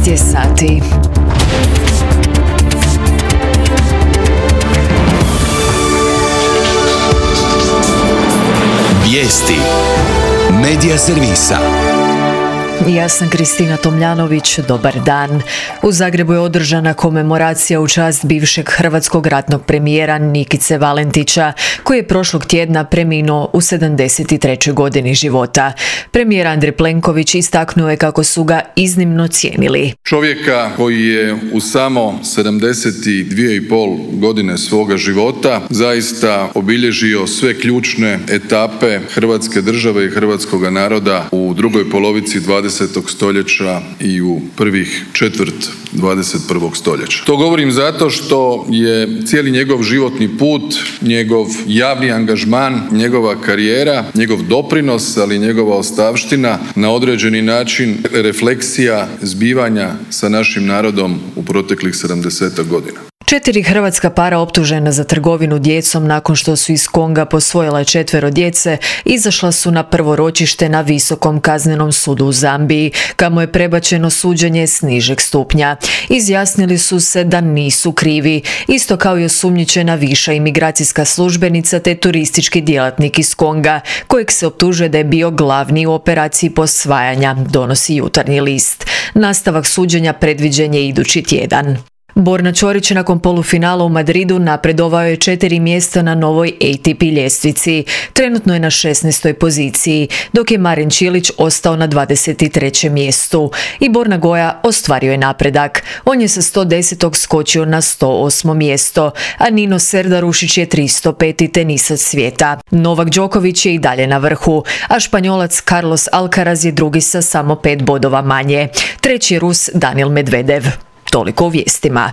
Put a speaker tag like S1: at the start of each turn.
S1: je sati.
S2: Vijesti Medija servisa.
S1: Ja sam Kristina Tomljanović, dobar dan. U Zagrebu je održana komemoracija u čast bivšeg hrvatskog ratnog premijera Nikice Valentića, koji je prošlog tjedna preminuo u 73. godini života. Premijer Andrej Plenković istaknuo je kako su ga iznimno cijenili.
S3: Čovjeka koji je u samo 72,5 godine svoga života zaista obilježio sve ključne etape Hrvatske države i hrvatskoga naroda u drugoj polovici 20. stoljeća i u prvih četvrt 21. stoljeća. To govorim zato što je cijeli njegov životni put, njegov javni angažman, njegova karijera, njegov doprinos, ali i njegova ostavština na određeni način refleksija zbivanja sa našim narodom u proteklih 70 godina.
S1: 4 hrvatska para optužena za trgovinu djecom nakon što su iz Konga posvojila 4 djece, izašla su na prvo ročište na Visokom kaznenom sudu u Zambiji, kamo je prebačeno suđenje s nižeg stupnja. Izjasnili su se da nisu krivi, isto kao i osumnjičena viša imigracijska službenica te turistički djelatnik iz Konga, kojeg se optužuje da je bio glavni u operaciji posvajanja, donosi Jutarnji list. Nastavak suđenja predviđen je idući tjedan. Borna Ćorić nakon polufinala u Madridu napredovao je 4 mjesta na novoj ATP ljestvici. Trenutno je na 16. poziciji, dok je Marin Čilić ostao na 23. mjestu. I Borna Goja ostvario je napredak. On je sa 110. skočio na 108. mjesto, a Nino Serdarušić je 305. tenisac svijeta. Novak Đoković je i dalje na vrhu, a Španjolac Carlos Alcaraz je drugi sa samo 5 bodova manje. Treći je Rus Daniil Medvedev. Toliko u vijestima.